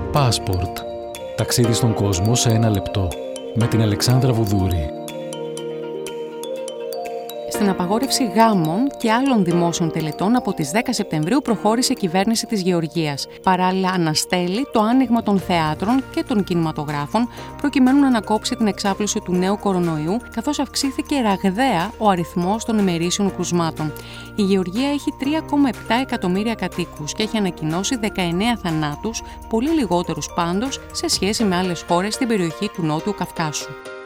Passport. Ταξίδι στον κόσμο σε 1 λεπτό. Με την Αλεξάνδρα Βουδούρη. Στην απαγόρευση γάμων και άλλων δημόσιων τελετών από τις 10 Σεπτεμβρίου προχώρησε η κυβέρνηση της Γεωργίας. Παράλληλα αναστέλει το άνοιγμα των θεάτρων και των κινηματογράφων προκειμένου να ανακόψει την εξάπλωση του νέου κορονοϊού, καθώς αυξήθηκε ραγδαία ο αριθμός των ημερήσιων κρουσμάτων. Η Γεωργία έχει 3,7 εκατομμύρια κατοίκους και έχει ανακοινώσει 19 θανάτους, πολύ λιγότερους πάντως σε σχέση με άλλες χώρες στην περιοχή του Νότιου Καυκάσου.